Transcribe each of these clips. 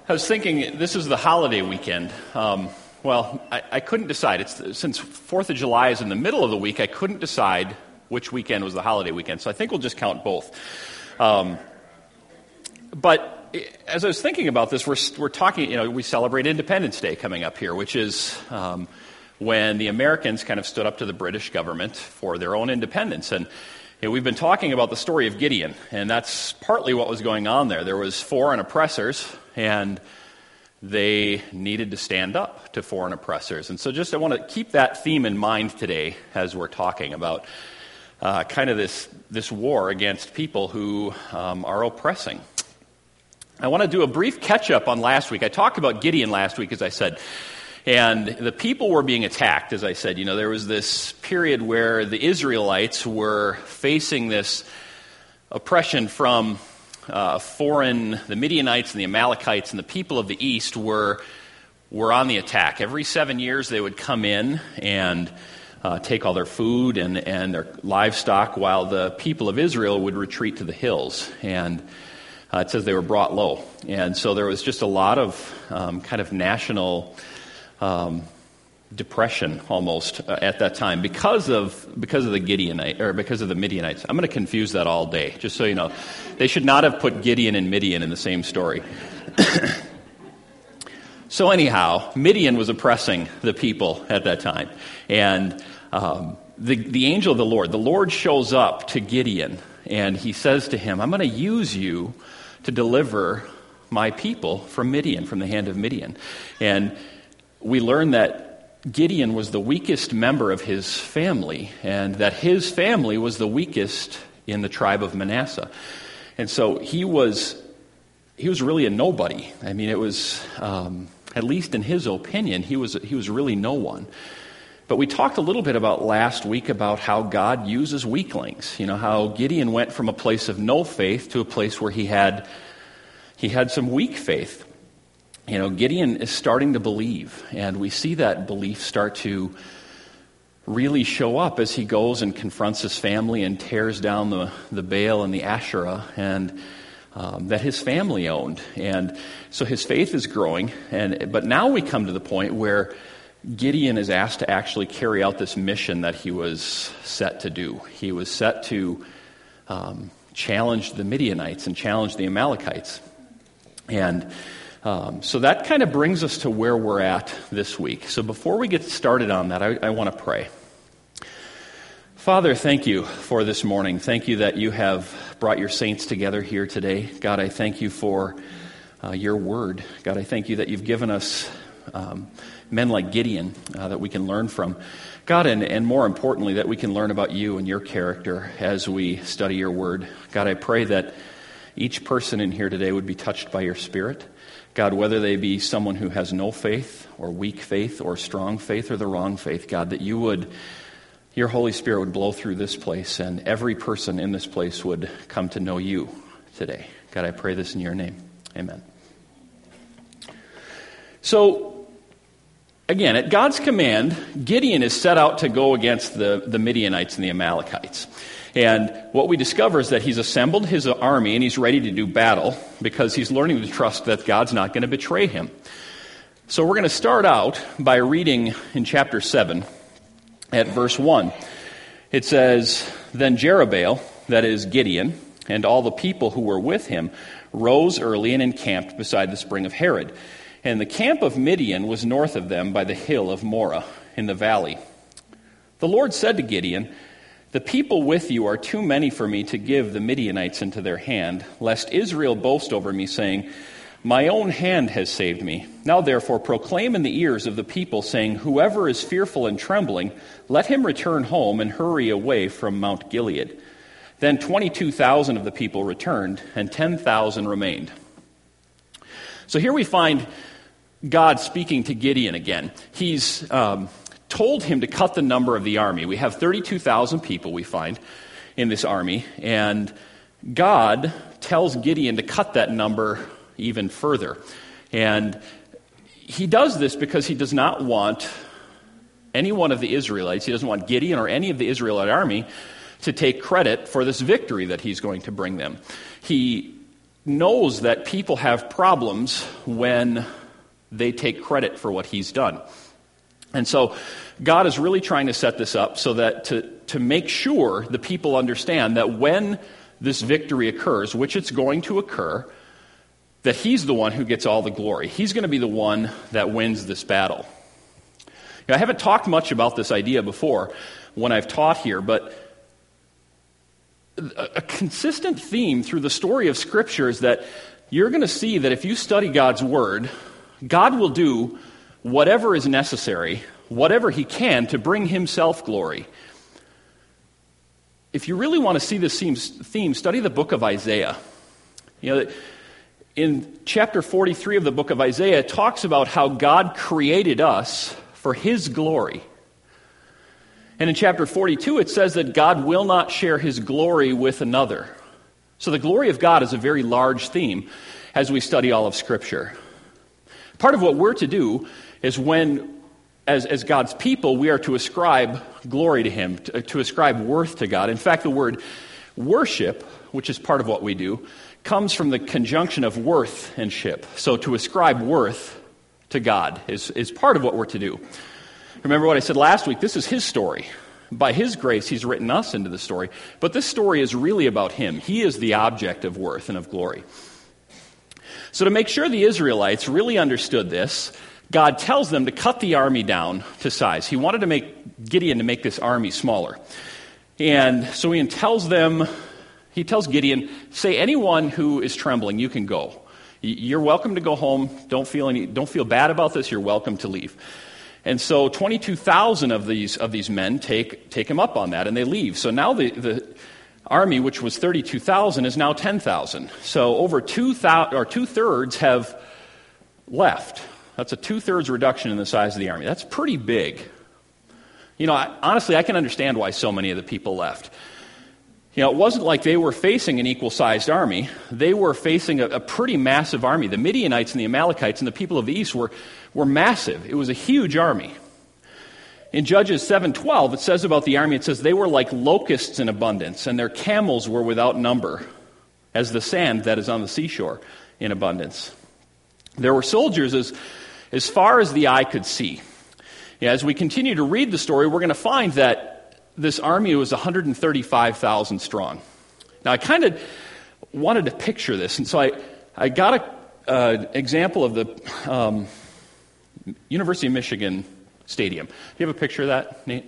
I was thinking, this is the holiday weekend. I couldn't decide. Since 4th of July is in the middle of the week, I couldn't decide which weekend was the holiday weekend. So I think we'll just count both. But as I was thinking about this, we're talking, we celebrate Independence Day coming up here, which is when the Americans kind of stood up to the British government for their own independence. And we've been talking about the story of Gideon, and that's partly what was going on there. There was foreign oppressors, and they needed to stand up to foreign oppressors. And so I want to keep that theme in mind today as we're talking about kind of this war against people who are oppressing. I want to do a brief catch-up on last week. I talked about Gideon last week, as I said, and the people were being attacked, as I said. There was this period where the Israelites were facing this oppression from the Midianites and the Amalekites, and the people of the east were on the attack. Every 7 years they would come in and take all their food and their livestock, while the people of Israel would retreat to the hills. And it says they were brought low. And so there was just a lot of kind of national depression almost at that time because of the Midianites. I'm going to confuse that all day, just so you know. They should not have put Gideon and Midian in the same story. So anyhow, Midian was oppressing the people at that time, and the angel of the Lord shows up to Gideon, and he says to him, "I'm going to use you to deliver my people from Midian, from the hand of Midian." And we learn that Gideon was the weakest member of his family, and that his family was the weakest in the tribe of Manasseh. And so he was really a nobody. I mean, it was, at least in his opinion, he was really no one. But we talked a little bit about last week about how God uses weaklings. How Gideon went from a place of no faith to a place where he had some weak faith. Gideon is starting to believe, and we see that belief start to really show up as he goes and confronts his family and tears down the Baal and the Asherah and that his family owned. And so his faith is growing, but now we come to the point where Gideon is asked to actually carry out this mission that he was set to do. He was set to challenge the Midianites and challenge the Amalekites. And so that kind of brings us to where we're at this week. So before we get started on that, I want to pray. Father, thank you for this morning. Thank you that you have brought your saints together here today. God, I thank you for your word. God, I thank you that you've given us men like Gideon that we can learn from. God, and more importantly, that we can learn about you and your character as we study your word. God, I pray that each person in here today would be touched by your Spirit. God, whether they be someone who has no faith or weak faith or strong faith or the wrong faith, God, that your Holy Spirit would blow through this place and every person in this place would come to know you today. God, I pray this in your name. Amen. So, again, at God's command, Gideon is set out to go against the Midianites and the Amalekites. And what we discover is that he's assembled his army and he's ready to do battle because he's learning to trust that God's not going to betray him. So we're going to start out by reading in chapter 7 at verse 1. It says, "Then Jerubbaal," that is Gideon, "and all the people who were with him rose early and encamped beside the spring of Harod. And the camp of Midian was north of them by the hill of Moreh in the valley. The Lord said to Gideon, 'The people with you are too many for me to give the Midianites into their hand, lest Israel boast over me, saying, My own hand has saved me. Now therefore proclaim in the ears of the people, saying, Whoever is fearful and trembling, let him return home and hurry away from Mount Gilead.' Then 22,000 of the people returned, and 10,000 remained." So here we find God speaking to Gideon again. He's told him to cut the number of the army. We have 32,000 people, we find, in this army, and God tells Gideon to cut that number even further. And he does this because he does not want any one of the Israelites, he doesn't want Gideon or any of the Israelite army to take credit for this victory that he's going to bring them. He knows that people have problems when they take credit for what he's done. And so God is really trying to set this up so that to make sure the people understand that when this victory occurs, which it's going to occur, that he's the one who gets all the glory. He's going to be the one that wins this battle. I haven't talked much about this idea before when I've taught here, but a consistent theme through the story of Scripture is that you're going to see that if you study God's Word, God will do whatever is necessary, whatever he can, to bring himself glory. If you really want to see this theme, study the book of Isaiah. In chapter 43 of the book of Isaiah, it talks about how God created us for his glory. And in chapter 42, it says that God will not share his glory with another. So the glory of God is a very large theme as we study all of Scripture. Part of what we're to do is as God's people, we are to ascribe glory to him, to ascribe worth to God. In fact, the word worship, which is part of what we do, comes from the conjunction of worth and ship. So to ascribe worth to God is part of what we're to do. Remember what I said last week? This is his story. By his grace, he's written us into the story. But this story is really about him. He is the object of worth and of glory. So to make sure the Israelites really understood this, God tells them to cut the army down to size. He wanted to make Gideon to make this army smaller. And so he tells Gideon, say, anyone who is trembling, you can go. You're welcome to go home. Don't feel bad about this. You're welcome to leave. And so 22,000 of these men take him up on that, and they leave. So now the army, which was 32,000, is now 10,000. So over 2/3 have left. That's a 2/3 reduction in the size of the army. That's pretty big. Honestly, I can understand why so many of the people left. It wasn't like they were facing an equal-sized army. They were facing a pretty massive army. The Midianites and the Amalekites and the people of the east were massive. It was a huge army. In Judges 7:12, it says about the army, it says, they were like locusts in abundance, and their camels were without number, as the sand that is on the seashore in abundance. There were soldiers as far as the eye could see. As we continue to read the story, we're going to find that this army was 135,000 strong. Now, I kind of wanted to picture this, and so I got an example of the University of Michigan Stadium. Do you have a picture of that, Nate?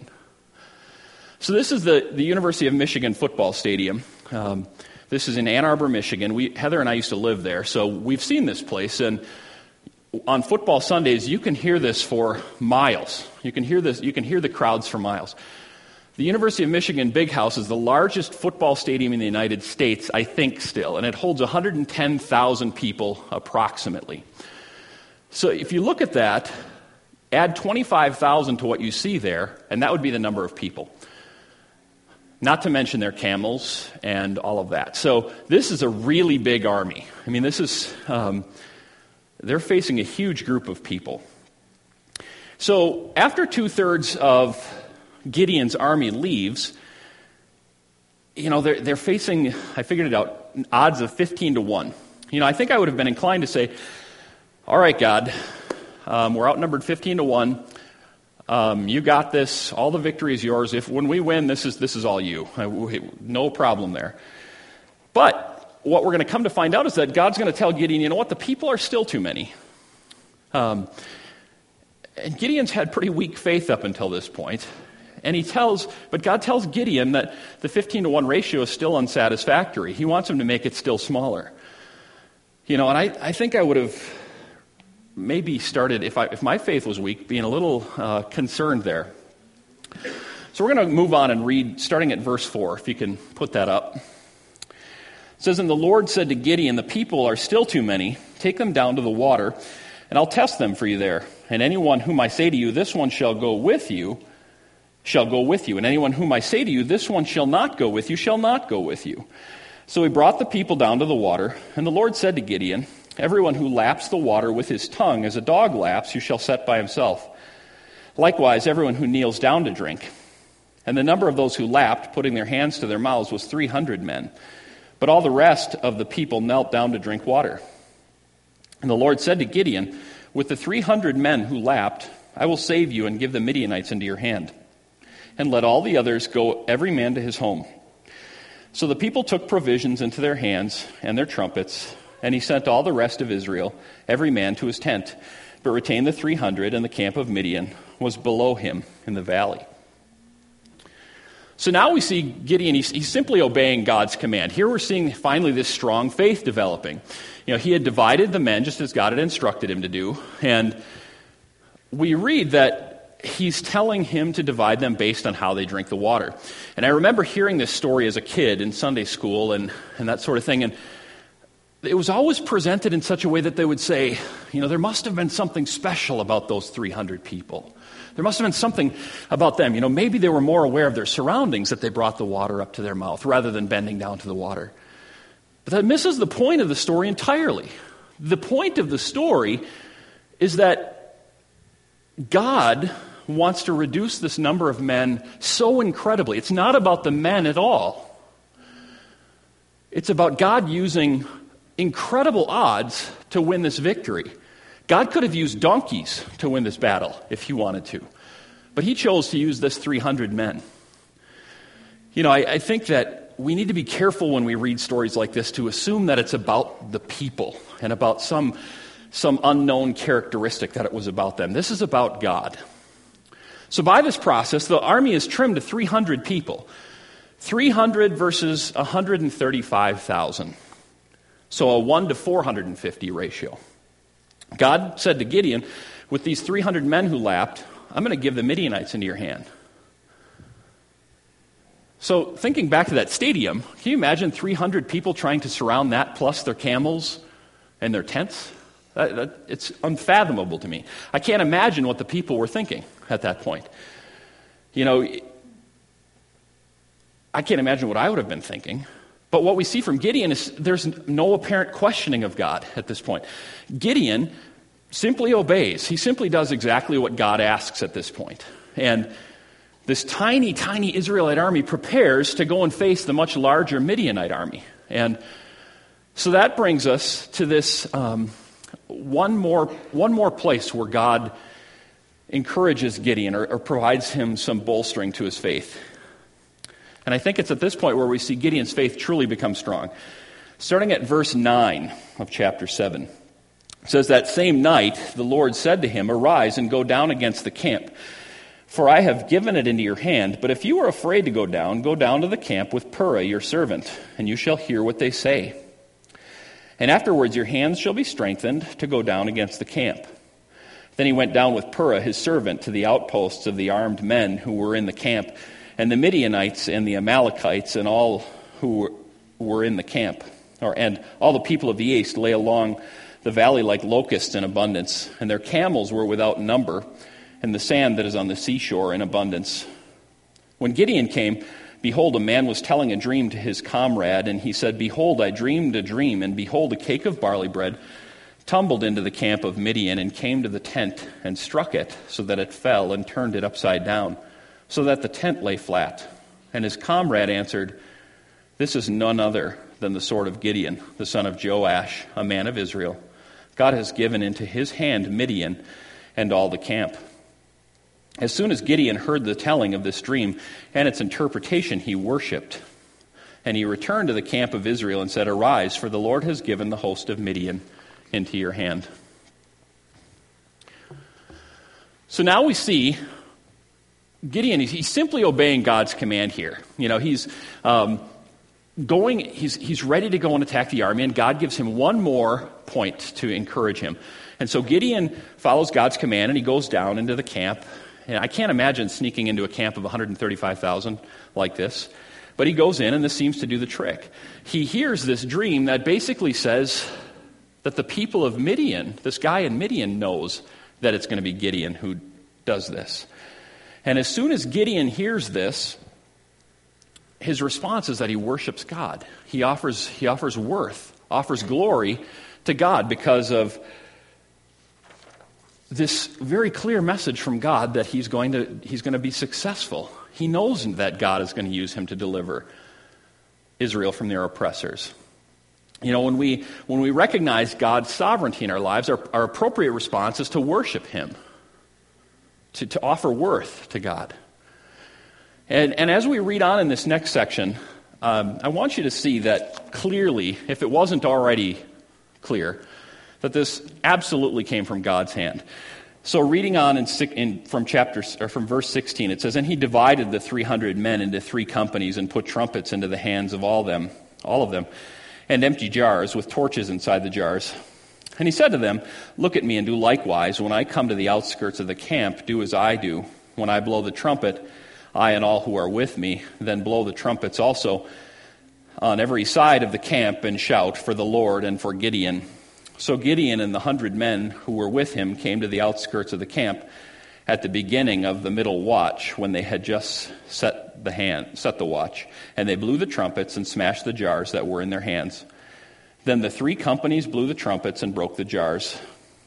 So this is the University of Michigan football stadium. This is in Ann Arbor, Michigan. Heather and I used to live there, so we've seen this place, and on football Sundays, you can hear this for miles. You can hear the crowds for miles. The University of Michigan Big House is the largest football stadium in the United States, I think still, and it holds 110,000 people approximately. So if you look at that, add 25,000 to what you see there, and that would be the number of people. Not to mention their camels and all of that. So this is a really big army. I mean, they're facing a huge group of people. So after 2/3 of Gideon's army leaves, they're facing, I figured it out, odds of 15-1. I think I would have been inclined to say, all right, God, we're outnumbered 15-1. You got this. All the victory is yours. When we win, this is all you. No problem there. But what we're going to come to find out is that God's going to tell Gideon, you know what, the people are still too many. And Gideon's had pretty weak faith up until this point. But God tells Gideon that the 15-1 ratio is still unsatisfactory. He wants him to make it still smaller. And I think I would have maybe started, if my faith was weak, being a little concerned there. So we're going to move on and read, starting at verse 4, if you can put that up. It says, and the Lord said to Gideon, the people are still too many. Take them down to the water, and I'll test them for you there. And anyone whom I say to you, this one shall go with you, shall go with you. And anyone whom I say to you, this one shall not go with you, shall not go with you. So he brought the people down to the water, and the Lord said to Gideon, everyone who laps the water with his tongue as a dog laps, you shall set by himself. Likewise, everyone who kneels down to drink. And the number of those who lapped, putting their hands to their mouths, was 300 men. But all the rest of the people knelt down to drink water. And the Lord said to Gideon, with the 300 men who lapped, I will save you and give the Midianites into your hand. And let all the others go, every man to his home. So the people took provisions into their hands and their trumpets, and he sent all the rest of Israel, every man to his tent, but retained the 300, and the camp of Midian was below him in the valley. So now we see Gideon, he's simply obeying God's command. Here we're seeing finally this strong faith developing. He had divided the men just as God had instructed him to do, and we read that he's telling him to divide them based on how they drink the water. And I remember hearing this story as a kid in Sunday school and that sort of thing, and it was always presented in such a way that they would say, there must have been something special about those 300 people. There must have been something about them. Maybe they were more aware of their surroundings that they brought the water up to their mouth rather than bending down to the water. But that misses the point of the story entirely. The point of the story is that God wants to reduce this number of men so incredibly. It's not about the men at all. It's about God using incredible odds to win this victory. God could have used donkeys to win this battle if he wanted to, but he chose to use this 300 men. I think that we need to be careful when we read stories like this to assume that it's about the people and about some unknown characteristic that it was about them. This is about God. So by this process, the army is trimmed to 300 people. 300 versus 135,000. So a 1 to 450 ratio. God said to Gideon, with these 300 men who lapped, I'm going to give the Midianites into your hand. So thinking back to that stadium, can you imagine 300 people trying to surround that plus their camels and their tents? It's unfathomable to me. I can't imagine what the people were thinking at that point. I can't imagine what I would have been thinking. But what we see from Gideon is there's no apparent questioning of God at this point. Gideon simply obeys. He simply does exactly what God asks at this point. And this tiny, tiny Israelite army prepares to go and face the much larger Midianite army. And so that brings us to this one more place where God encourages Gideon or provides him some bolstering to his faith. And I think it's at this point where we see Gideon's faith truly become strong. Starting at verse 9 of chapter 7. It says, that same night the Lord said to him, arise and go down against the camp, for I have given it into your hand. But if you are afraid to go down to the camp with Purah your servant, and you shall hear what they say. And afterwards your hands shall be strengthened to go down against the camp. Then he went down with Purah his servant to the outposts of the armed men who were in the camp, and the Midianites and the Amalekites and all who were in the camp, and all the people of the east lay along the valley like locusts in abundance, and their camels were without number, and the sand that is on the seashore in abundance. When Gideon came, behold, a man was telling a dream to his comrade, and he said, behold, I dreamed a dream, and behold, a cake of barley bread tumbled into the camp of Midian and came to the tent and struck it so that it fell and turned it upside down, so that the tent lay flat. And his comrade answered, this is none other than the sword of Gideon, the son of Joash, a man of Israel. God has given into his hand Midian and all the camp. As soon as Gideon heard the telling of this dream and its interpretation, he worshipped. And he returned to the camp of Israel and said, arise, for the Lord has given the host of Midian into your hand. So now we see Gideon, he's simply obeying God's command here. He's he's ready to go and attack the army, and God gives him one more point to encourage him. And so Gideon follows God's command, and he goes down into the camp. And I can't imagine sneaking into a camp of 135,000 like this. But he goes in, and this seems to do the trick. He hears this dream that basically says that the people of Midian, this guy in Midian, knows that it's going to be Gideon who does this. And as soon as Gideon hears this, his response is that he worships God. He offers offers glory to God because of this very clear message from God that he's going to be successful. He knows that God is going to use him to deliver Israel from their oppressors. When we recognize God's sovereignty in our lives, our appropriate response is to worship Him, to offer worth to God. And as we read on in this next section, I want you to see that clearly, if it wasn't already clear, that this absolutely came from God's hand. So reading on from verse 16, it says, "And he divided the 300 men into 3 companies and put trumpets into the hands of all of them, and empty jars with torches inside the jars. And he said to them, 'Look at me and do likewise. When I come to the outskirts of the camp, do as I do. When I blow the trumpet, I and all who are with me, then blow the trumpets also on every side of the camp and shout for the Lord and for Gideon.' So Gideon and the 100 men who were with him came to the outskirts of the camp at the beginning of the middle watch, when they had just set the watch. And they blew the trumpets and smashed the jars that were in their hands. Then the 3 companies blew the trumpets and broke the jars.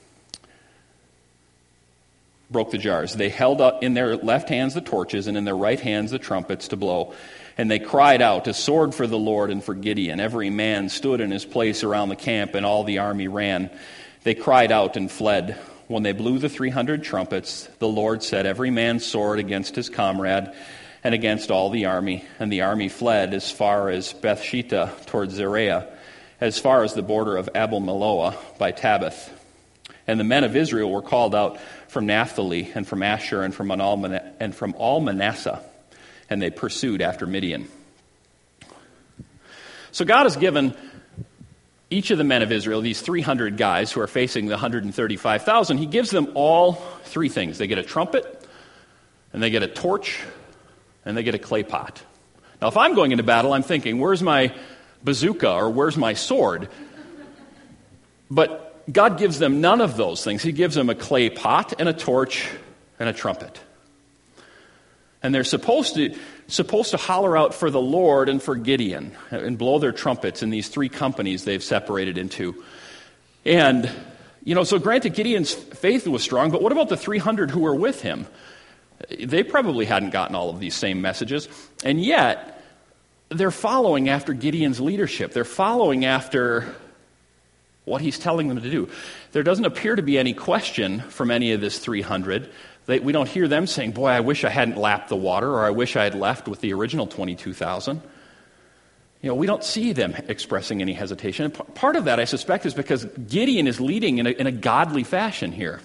They held up in their left hands the torches, and in their right hands the trumpets to blow. And they cried out, 'A sword for the Lord and for Gideon.' Every man stood in his place around the camp, and all the army ran. They cried out and fled. When they blew the 300 trumpets, the Lord set every man's sword against his comrade and against all the army. And the army fled as far as Bethshittah toward Zerah, as far as the border of Abel-Meholah by Tabbath. And the men of Israel were called out from Naphtali and from Asher and from all Manasseh, and they pursued after Midian." So God has given each of the men of Israel, these 300 guys who are facing the 135,000, He gives them all 3 things. They get a trumpet, and they get a torch, and they get a clay pot. Now, if I'm going into battle, I'm thinking, where's my bazooka or where's my sword? But God gives them none of those things. He gives them a clay pot and a torch and a trumpet. And they're supposed to holler out for the Lord and for Gideon and blow their trumpets in these 3 companies they've separated into. And, so granted, Gideon's faith was strong, but what about the 300 who were with him? They probably hadn't gotten all of these same messages. And yet, they're following after Gideon's leadership. They're following after what he's telling them to do. There doesn't appear to be any question from any of this 300. We don't hear them saying, "Boy, I wish I hadn't lapped the water," or "I wish I had left with the original 22,000." We don't see them expressing any hesitation. And part of that, I suspect, is because Gideon is leading in a godly fashion here.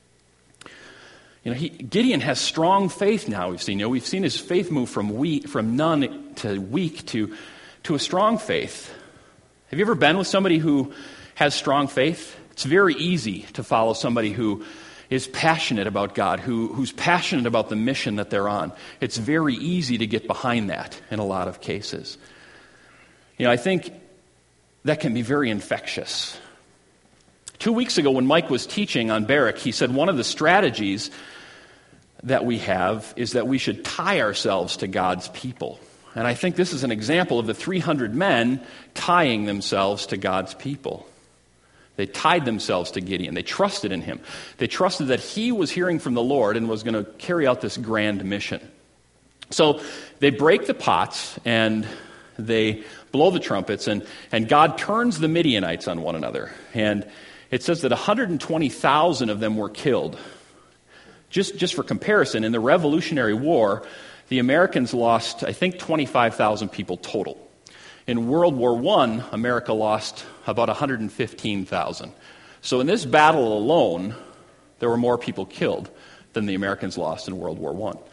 Gideon has strong faith now. We've seen his faith move from none to weak to a strong faith. Have you ever been with somebody who has strong faith? It's very easy to follow somebody who is passionate about God, who's passionate about the mission that they're on. It's very easy to get behind that in a lot of cases. I think that can be very infectious. 2 weeks ago when Mike was teaching on Barak, he said one of the strategies that we have is that we should tie ourselves to God's people. And I think this is an example of the 300 men tying themselves to God's people. They tied themselves to Gideon. They trusted in him. They trusted that he was hearing from the Lord and was going to carry out this grand mission. So they break the pots and they blow the trumpets, and God turns the Midianites on one another. And it says that 120,000 of them were killed. Just for comparison, in the Revolutionary War, the Americans lost, I think, 25,000 people total. In World War I, America lost about 115,000. So in this battle alone, there were more people killed than the Americans lost in World War I.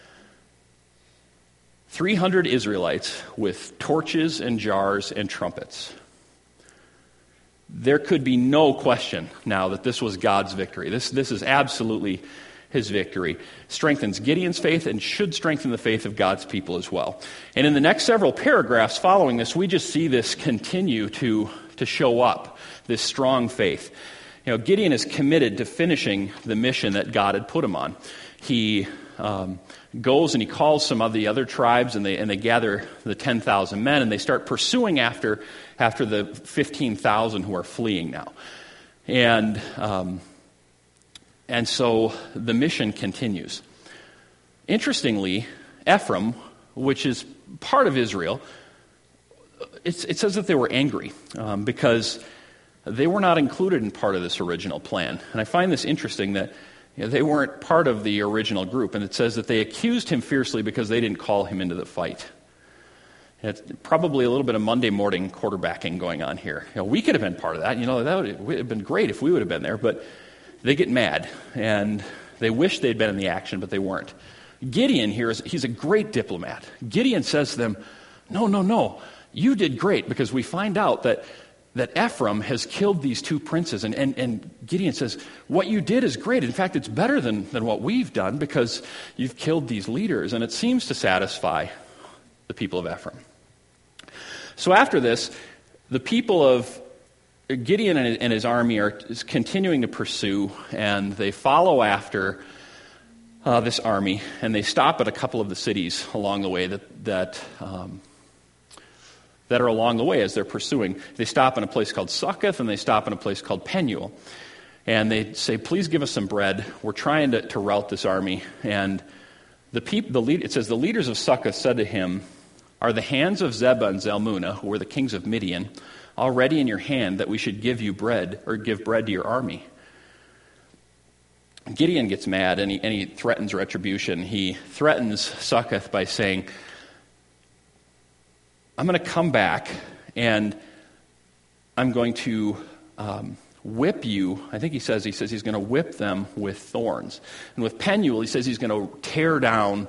300 Israelites with torches and jars and trumpets. There could be no question now that this was God's victory. This is absolutely his victory. Strengthens Gideon's faith and should strengthen the faith of God's people as well. And in the next several paragraphs following this, we just see this continue to show up, this strong faith. Gideon is committed to finishing the mission that God had put him on. He goes and he calls some of the other tribes, and they gather the 10,000 men, and they start pursuing after the 15,000 who are fleeing now. And so the mission continues. Interestingly, Ephraim, which is part of Israel, it says that they were angry because they were not included in part of this original plan. And I find this interesting that they weren't part of the original group. And it says that they accused him fiercely because they didn't call him into the fight. It's probably a little bit of Monday morning quarterbacking going on here. We could have been part of that. That would have been great if we would have been there. But they get mad, and they wish they'd been in the action, but they weren't. Gideon here, he's a great diplomat. Gideon says to them, no, you did great, because we find out that Ephraim has killed these two princes. And Gideon says, what you did is great. In fact, it's better than what we've done, because you've killed these leaders. And it seems to satisfy the people of Ephraim. So after this, the people of Gideon and his army are continuing to pursue, and they follow after this army, and they stop at a couple of the cities along the way that are along the way as they're pursuing. They stop in a place called Succoth, and they stop in a place called Penuel. And they say, please give us some bread. We're trying to rout this army. And it says, the leaders of Succoth said to him, are the hands of Zebah and Zalmunna, who were the kings of Midian, already in your hand that we should give you bread, or give bread to your army? Gideon gets mad, and he threatens retribution. He threatens Succoth by saying, I'm going to come back, and I'm going to whip you. I think he says he's going to whip them with thorns. And with Penuel, he says he's going to tear down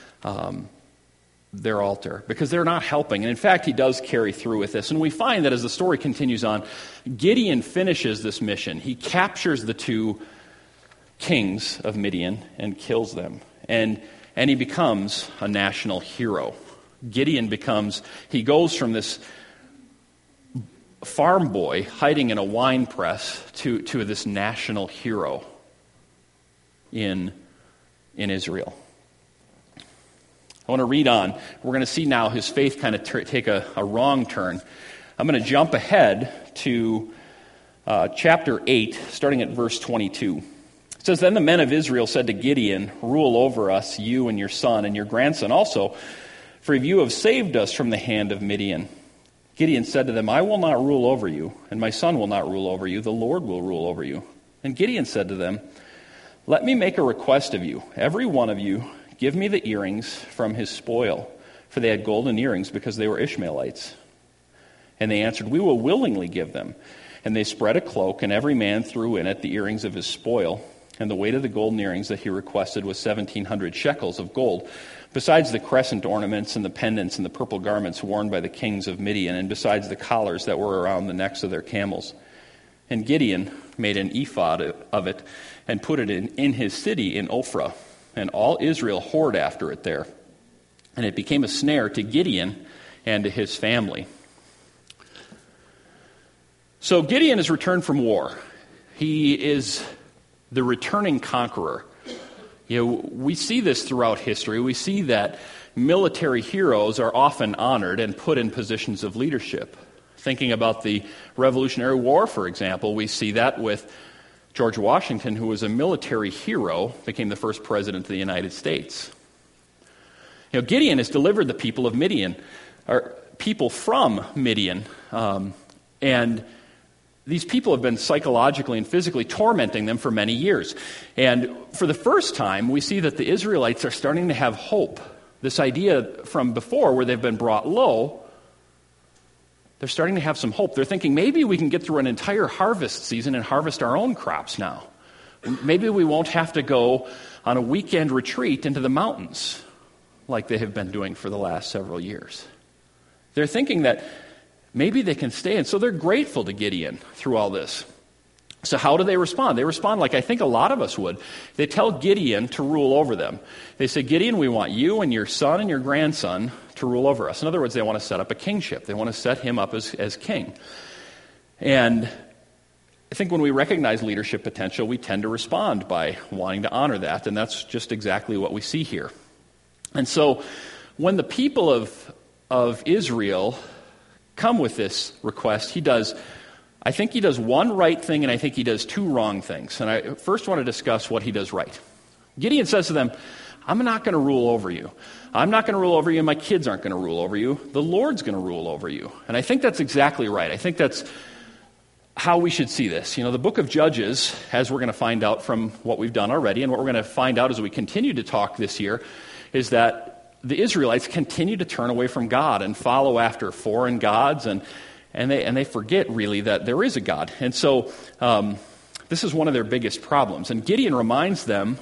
their altar, because they're not helping. And in fact, he does carry through with this. And we find that as the story continues on, Gideon finishes this mission. He captures the two kings of Midian and kills them. And he becomes a national hero. Gideon he goes from this farm boy hiding in a wine press to this national hero in Israel. I want to read on. We're going to see now his faith kind of take a wrong turn. I'm going to jump ahead to chapter 8, starting at verse 22. It says, then the men of Israel said to Gideon, rule over us, you and your son and your grandson also, for you have saved us from the hand of Midian. Gideon said to them, I will not rule over you, and my son will not rule over you. The Lord will rule over you. And Gideon said to them, let me make a request of you. Every one of you give me the earrings from his spoil, for they had golden earrings because they were Ishmaelites. And they answered, we will willingly give them. And they spread a cloak, and every man threw in it the earrings of his spoil. And the weight of the golden earrings that he requested was 1,700 shekels of gold, besides the crescent ornaments and the pendants and the purple garments worn by the kings of Midian, and besides the collars that were around the necks of their camels. And Gideon made an ephod of it and put it in his city in Ophrah. And all Israel whored after it there. And it became a snare to Gideon and to his family. So Gideon has returned from war. He is the returning conqueror. We see this throughout history. We see that military heroes are often honored and put in positions of leadership. Thinking about the Revolutionary War, for example, we see that with George Washington, who was a military hero, became the first president of the United States. Gideon has delivered the people of Midian, or people from Midian, and these people have been psychologically and physically tormenting them for many years. And for the first time, we see that the Israelites are starting to have hope. This idea from before, where they've been brought low, they're starting to have some hope. They're thinking, maybe we can get through an entire harvest season and harvest our own crops now. Maybe we won't have to go on a weekend retreat into the mountains like they have been doing for the last several years. They're thinking that maybe they can stay, and so they're grateful to Gideon through all this. So how do they respond? They respond like I think a lot of us would. They tell Gideon to rule over them. They say, Gideon, we want you and your son and your grandson to rule over us. In other words, they want to set up a kingship. They want to set him up as king. And I think when we recognize leadership potential, we tend to respond by wanting to honor that, and that's just exactly what we see here. And so when the people of Israel come with this request, I think he does one right thing, and I think he does two wrong things. And I first want to discuss what he does right. Gideon says to them, I'm not going to rule over you. I'm not going to rule over you, and my kids aren't going to rule over you. The Lord's going to rule over you. And I think that's exactly right. I think that's how we should see this. The book of Judges, as we're going to find out from what we've done already, and what we're going to find out as we continue to talk this year, is that the Israelites continue to turn away from God and follow after foreign gods, and they forget, really, that there is a God. And so this is one of their biggest problems. And Gideon reminds them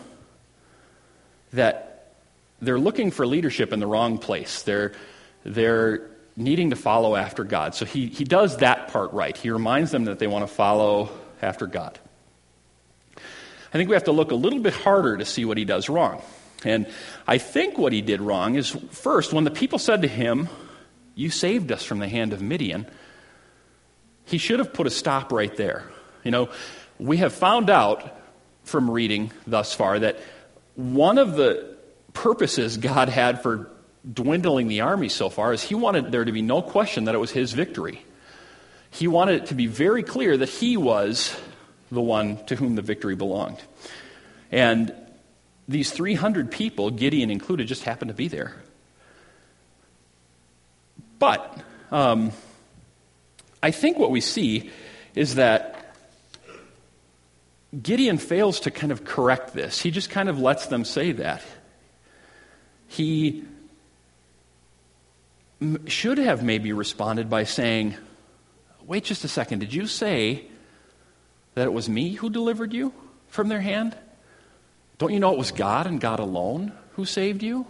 that they're looking for leadership in the wrong place. They're needing to follow after God. So he does that part right. He reminds them that they want to follow after God. I think we have to look a little bit harder to see what he does wrong. And I think what he did wrong is, first, when the people said to him, "You saved us from the hand of Midian," he should have put a stop right there. We have found out from reading thus far that one of the purposes God had for dwindling the army so far is he wanted there to be no question that it was his victory. He wanted it to be very clear that he was the one to whom the victory belonged. And these 300 people, Gideon included, just happened to be there. But I think what we see is that Gideon fails to kind of correct this. He just kind of lets them say that. He should have maybe responded by saying, "Wait just a second, did you say that it was me who delivered you from their hand? Don't you know it was God and God alone who saved you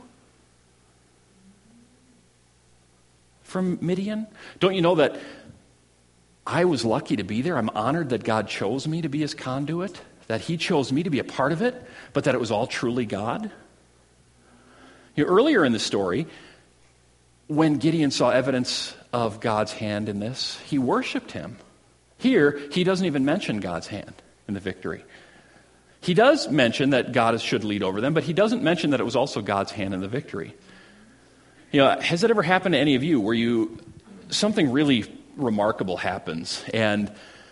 from Midian? Don't you know that I was lucky to be there? I'm honored that God chose me to be his conduit, that he chose me to be a part of it, but that it was all truly God." Earlier in the story, when Gideon saw evidence of God's hand in this, he worshiped him. Here, he doesn't even mention God's hand in the victory. He does mention that God should lead over them, but he doesn't mention that it was also God's hand in the victory. Has it ever happened to any of you where something really remarkable happens, and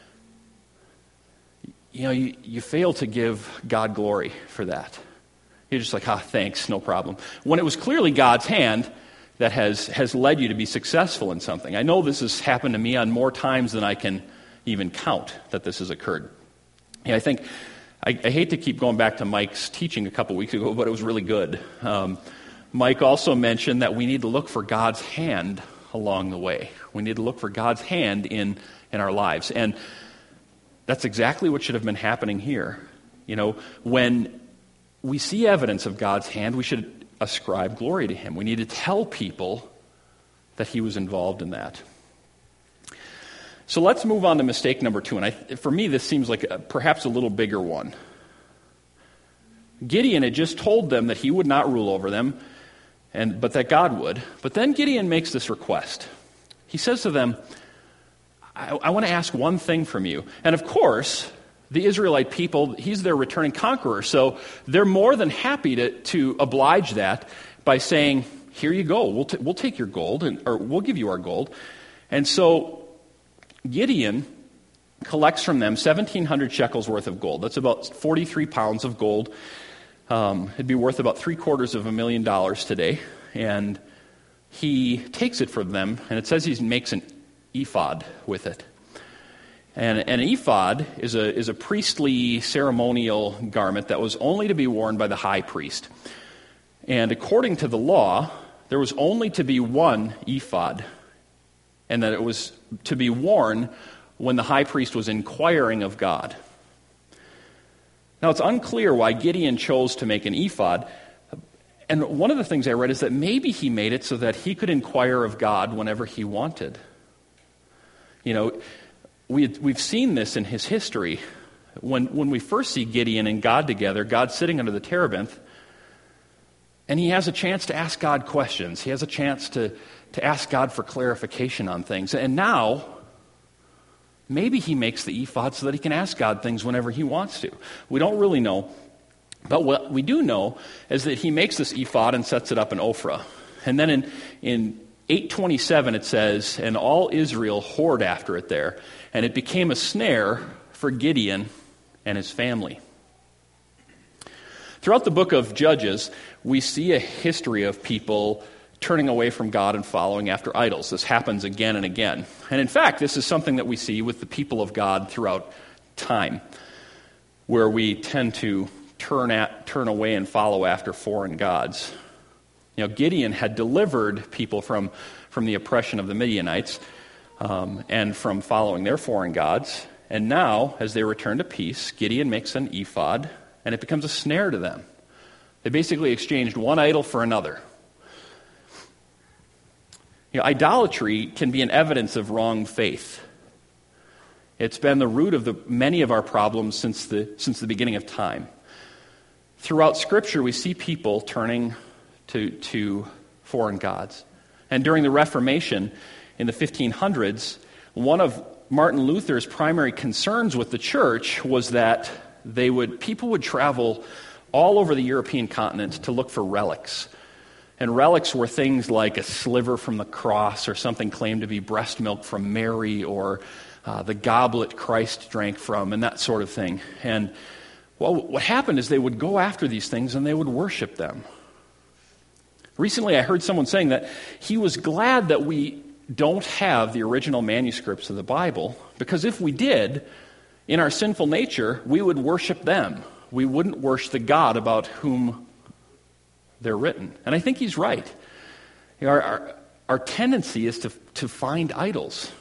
you fail to give God glory for that? You're just like, thanks, no problem. When it was clearly God's hand that has led you to be successful in something. I know this has happened to me on more times than I can even count that this has occurred. I think, I hate to keep going back to Mike's teaching a couple weeks ago, but it was really good. Mike also mentioned that we need to look for God's hand along the way. We need to look for God's hand in our lives. And that's exactly what should have been happening here. When we see evidence of God's hand, we should ascribe glory to him. We need to tell people that he was involved in that. So let's move on to mistake number 2. And for me, this seems like perhaps a little bigger one. Gideon had just told them that he would not rule over them, but that God would. But then Gideon makes this request. He says to them, I want to ask one thing from you. And of course, the Israelite people, he's their returning conqueror, so they're more than happy to oblige that by saying, "Here you go, we'll take your gold, or we'll give you our gold." And so Gideon collects from them 1,700 shekels worth of gold. That's about 43 pounds of gold. It'd be worth about $750,000 today. And he takes it from them, and it says he makes an ephod with it. And an ephod is a priestly ceremonial garment that was only to be worn by the high priest. And according to the law, there was only to be one ephod, and that it was to be worn when the high priest was inquiring of God. Now, it's unclear why Gideon chose to make an ephod. And one of the things I read is that maybe he made it so that he could inquire of God whenever he wanted. We've seen this in his history. When we first see Gideon and God together, God's sitting under the terebinth, and he has a chance to ask God questions. He has a chance to ask God for clarification on things. And now, maybe he makes the ephod so that he can ask God things whenever he wants to. We don't really know. But what we do know is that he makes this ephod and sets it up in Ophrah. And then in 8:27 it says, "And all Israel whored after it there, and it became a snare for Gideon and his family." Throughout the book of Judges, we see a history of people turning away from God and following after idols. This happens again and again. And in fact, this is something that we see with the people of God throughout time, where we tend to turn away and follow after foreign gods. Gideon had delivered people from the oppression of the Midianites and from following their foreign gods. And now, as they return to peace, Gideon makes an ephod, and it becomes a snare to them. They basically exchanged one idol for another. Idolatry can be an evidence of wrong faith. It's been the root of many of our problems since the beginning of time. Throughout Scripture, we see people turning to foreign gods. And during the Reformation in the 1500s, one of Martin Luther's primary concerns with the church was that people would travel all over the European continent to look for relics. And relics were things like a sliver from the cross, or something claimed to be breast milk from Mary, or the goblet Christ drank from, and that sort of thing. And what happened is they would go after these things and they would worship them. Recently, I heard someone saying that he was glad that we don't have the original manuscripts of the Bible, because if we did, in our sinful nature, we would worship them. We wouldn't worship the God about whom they're written. And I think he's right. Our tendency is to find idols.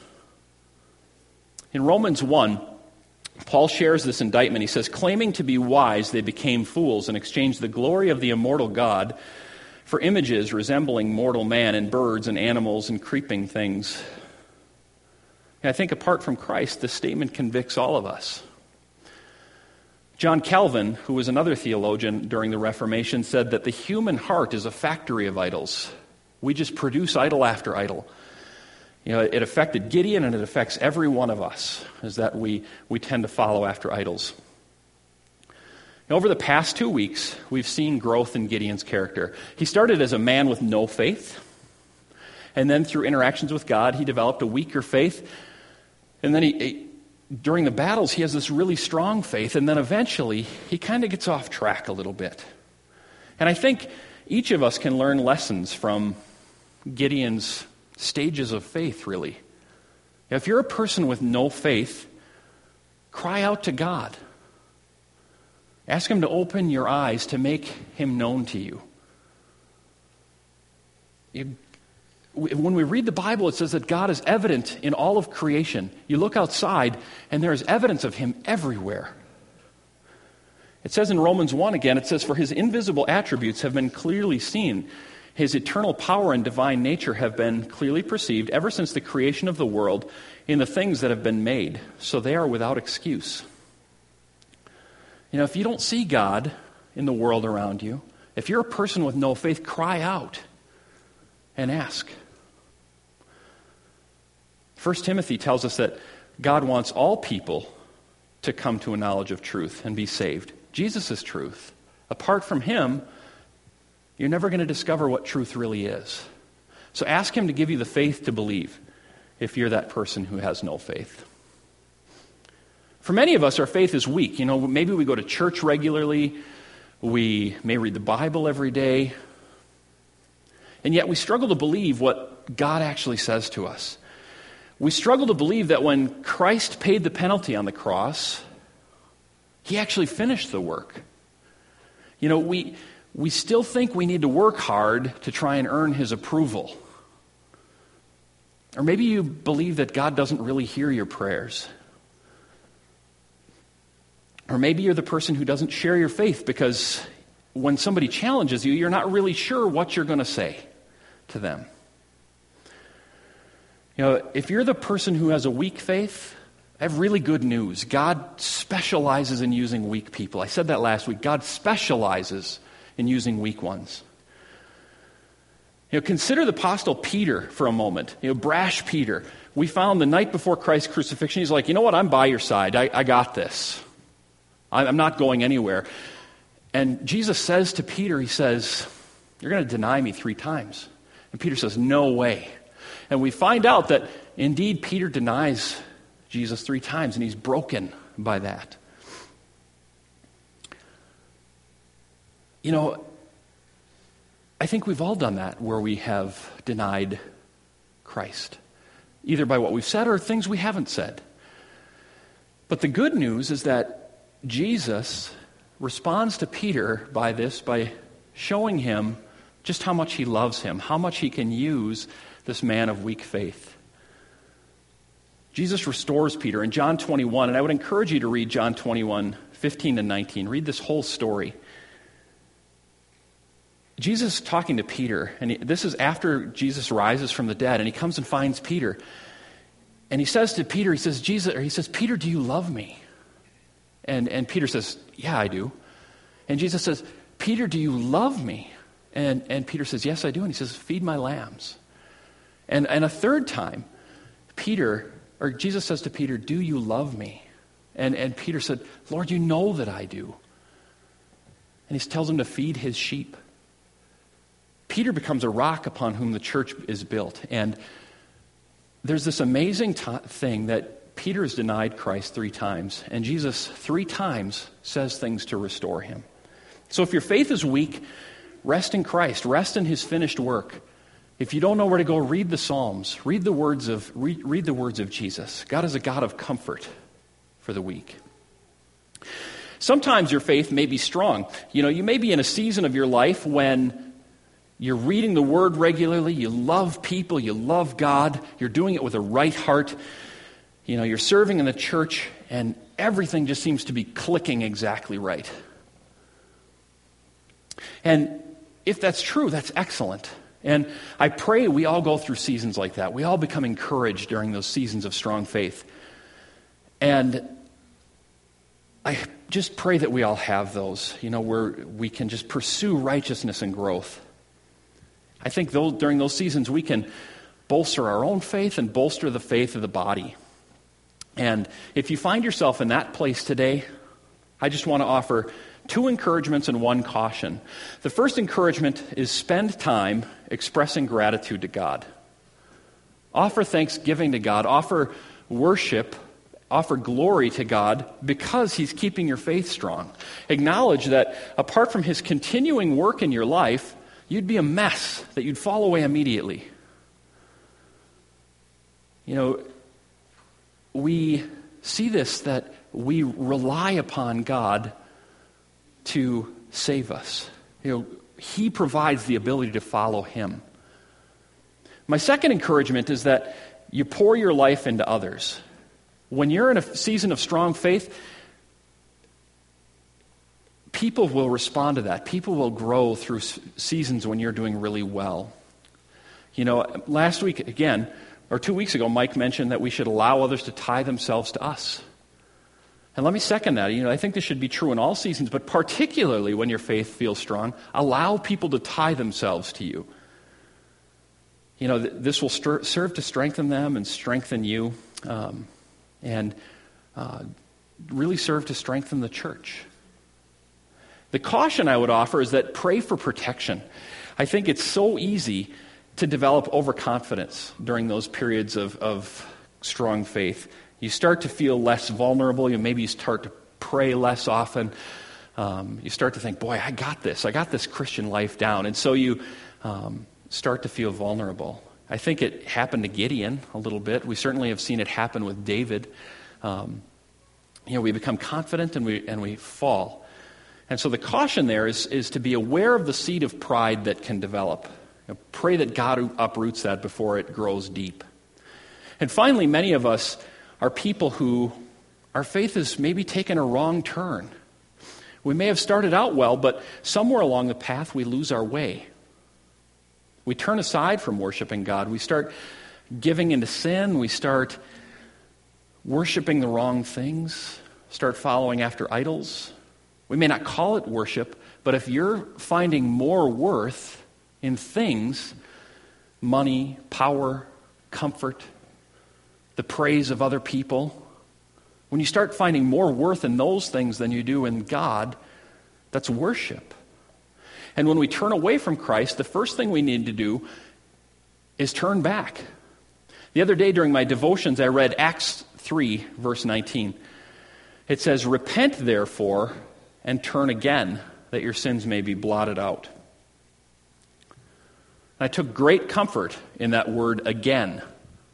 In Romans 1, Paul shares this indictment. He says, claiming to be wise, they became fools and exchanged the glory of the immortal God for images resembling mortal man and birds and animals and creeping things. And I think apart from Christ, this statement convicts all of us. John Calvin, who was another theologian during the Reformation, said that the human heart is a factory of idols. We just produce idol after idol. It affected Gideon, and it affects every one of us, is that we tend to follow after idols. Over the past 2 weeks, we've seen growth in Gideon's character. He started as a man with no faith, and then through interactions with God, he developed a weaker faith, and then during the battles, he has this really strong faith, and then eventually, he kind of gets off track a little bit. And I think each of us can learn lessons from Gideon's stages of faith, really. If you're a person with no faith, cry out to God. Ask him to open your eyes to make him known to you. When we read the Bible, it says that God is evident in all of creation. You look outside, and there is evidence of him everywhere. It says in Romans 1 again, it says, for his invisible attributes have been clearly seen. His eternal power and divine nature have been clearly perceived ever since the creation of the world in the things that have been made. So they are without excuse. If you don't see God in the world around you, if you're a person with no faith, cry out and ask. 1 Timothy tells us that God wants all people to come to a knowledge of truth and be saved. Jesus is truth. Apart from him, you're never going to discover what truth really is. So ask him to give you the faith to believe if you're that person who has no faith. For many of us, our faith is weak. Maybe we go to church regularly. We may read the Bible every day. And yet we struggle to believe what God actually says to us. We struggle to believe that when Christ paid the penalty on the cross, he actually finished the work. We still think we need to work hard to try and earn his approval. Or maybe you believe that God doesn't really hear your prayers. Or maybe you're the person who doesn't share your faith because when somebody challenges you, you're not really sure what you're going to say to them. If you're the person who has a weak faith, I have really good news. God specializes in using weak people. I said that last week. God specializes in using weak ones. Consider the Apostle Peter for a moment. Brash Peter. We found the night before Christ's crucifixion, he's like, you know what, I'm by your side. I got this. I'm not going anywhere. And Jesus says to Peter, he says, you're going to deny me 3 times. And Peter says, no way. And we find out that indeed Peter denies Jesus 3 times, and he's broken by that. You know, I think we've all done that where we have denied Christ, either by what we've said or things we haven't said. But the good news is that Jesus responds to Peter by showing him just how much he loves him, how much he can use this man of weak faith. Jesus restores Peter in John 21, and I would encourage you to read John 21, 15 to 19. Read this whole story. Jesus is talking to Peter, and this is after Jesus rises from the dead, and he comes and finds Peter. And he says to Peter, he says, Peter, do you love me? And Peter says, yeah, I do. And Jesus says, Peter, do you love me? And Peter says, yes, I do. And he says, feed my lambs. And a third time, Jesus says to Peter, do you love me? And Peter said, Lord, you know that I do. And he tells him to feed his sheep. Peter becomes a rock upon whom the church is built. And there's this amazing thing that Peter has denied Christ 3 times, and Jesus 3 times says things to restore him. So if your faith is weak, rest in Christ. Rest in his finished work. If you don't know where to go, read the Psalms. Read the words of Jesus. God is a God of comfort for the weak. Sometimes your faith may be strong. You know, you may be in a season of your life when you're reading the Word regularly, you love people, you love God, you're doing it with a right heart. You know, you're serving in the church, and everything just seems to be clicking exactly right. And if that's true, that's excellent. And I pray we all go through seasons like that. We all become encouraged during those seasons of strong faith. And I just pray that we all have those, you know, where we can just pursue righteousness and growth. I think during those seasons we can bolster our own faith and bolster the faith of the body. And if you find yourself in that place today, I just want to offer 2 encouragements and 1 caution. The first encouragement is spend time expressing gratitude to God. Offer thanksgiving to God. Offer worship. Offer glory to God because he's keeping your faith strong. Acknowledge that apart from his continuing work in your life, you'd be a mess, that you'd fall away immediately. You know, we see this, that we rely upon God to save us. You know, he provides the ability to follow him. My second encouragement is that you pour your life into others. When you're in a season of strong faith, people will respond to that. People will grow through seasons when you're doing really well. You know, last week, again, or 2 weeks ago, Mike mentioned that we should allow others to tie themselves to us. And let me second that. You know, I think this should be true in all seasons, but particularly when your faith feels strong, allow people to tie themselves to you. You know, this will serve to strengthen them and strengthen you, and really serve to strengthen the church. The caution I would offer is that pray for protection. I think it's so easy to develop overconfidence during those periods of strong faith. You start to feel less vulnerable. Maybe you start to pray less often. You start to think, boy, I got this Christian life down. And so you start to feel vulnerable. I think it happened to Gideon a little bit. We certainly have seen it happen with David. We become confident and we fall. And so the caution there is to be aware of the seed of pride that can develop. Pray that God uproots that before it grows deep. And finally, many of us are people who our faith has maybe taken a wrong turn. We may have started out well, but somewhere along the path we lose our way. We turn aside from worshiping God. We start giving into sin. We start worshiping the wrong things, start following after idols. We may not call it worship, but if you're finding more worth in things, money, power, comfort, the praise of other people, when you start finding more worth in those things than you do in God, that's worship. And when we turn away from Christ, the first thing we need to do is turn back. The other day during my devotions, I read Acts 3, verse 19. It says, "Repent, therefore, and turn again, that your sins may be blotted out. I took great comfort in that word again.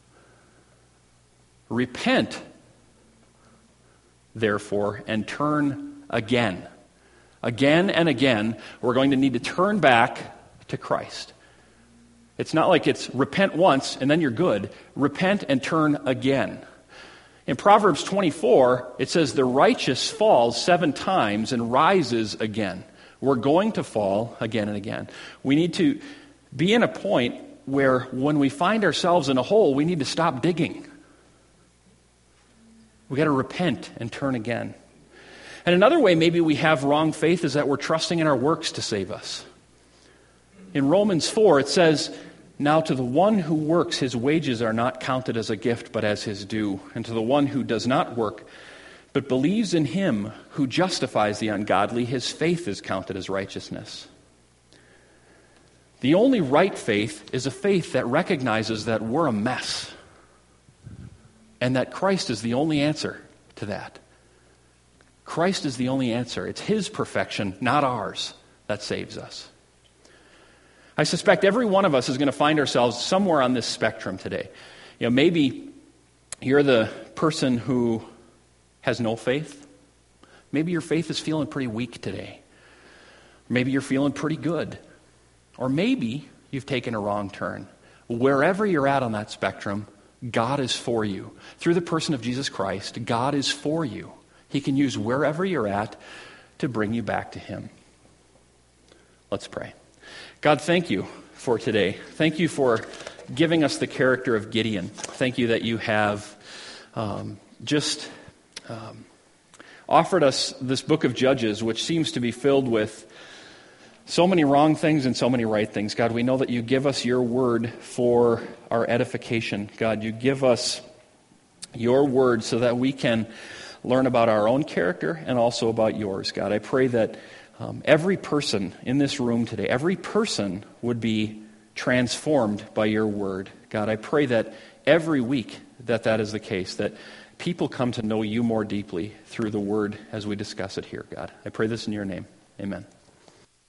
Repent, therefore, and turn again. Again and again, we're going to need to turn back to Christ. It's not like it's repent once and then you're good. Repent and turn again. In Proverbs 24, it says, the righteous falls 7 times and rises again. We're going to fall again and again. We need to be in a point where when we find ourselves in a hole, we need to stop digging. We've got to repent and turn again. And another way maybe we have wrong faith is that we're trusting in our works to save us. In Romans 4, it says, now to the one who works, his wages are not counted as a gift, but as his due. And to the one who does not work, but believes in him who justifies the ungodly, his faith is counted as righteousness. The only right faith is a faith that recognizes that we're a mess and that Christ is the only answer to that. Christ is the only answer. It's his perfection, not ours, that saves us. I suspect every one of us is going to find ourselves somewhere on this spectrum today. Maybe you're the person who has no faith. Maybe your faith is feeling pretty weak today. Maybe you're feeling pretty good. Or maybe you've taken a wrong turn. Wherever you're at on that spectrum, God is for you. Through the person of Jesus Christ, God is for you. He can use wherever you're at to bring you back to him. Let's pray. God, thank you for today. Thank you for giving us the character of Gideon. Thank you that you have offered us this book of Judges, which seems to be filled with so many wrong things and so many right things. God, we know that you give us your word for our edification. God, you give us your word so that we can learn about our own character and also about yours. God, I pray that every person in this room today, every person would be transformed by your word. God, I pray that every week that is the case, that people come to know you more deeply through the word as we discuss it here, God. I pray this in your name. Amen.